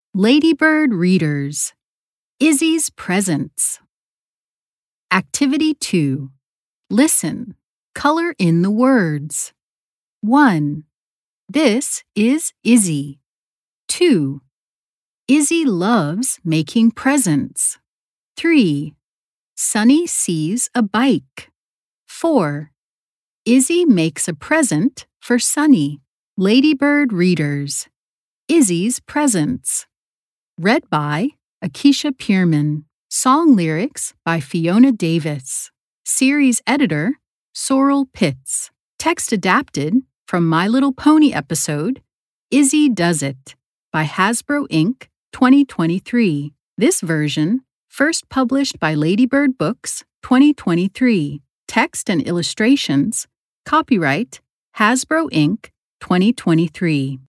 Ladybird Readers, Izzy's Presents. Activity 2. Listen. Color in the words. 1. This is Izzy. 2. Izzy loves making presents. 3. Sunny sees a bike. 4. Izzy makes a present for Sunny. Ladybird Readers, Izzy's Presents. Read by Akeisha Pierman. Song lyrics by Fiona Davis. Series editor, Sorrel Pitts. Text adapted from My Little Pony episode, Izzy Does It, by Hasbro Inc. 2023. This version, first published by Ladybird Books, 2023. Text and illustrations, copyright Hasbro Inc. 2023.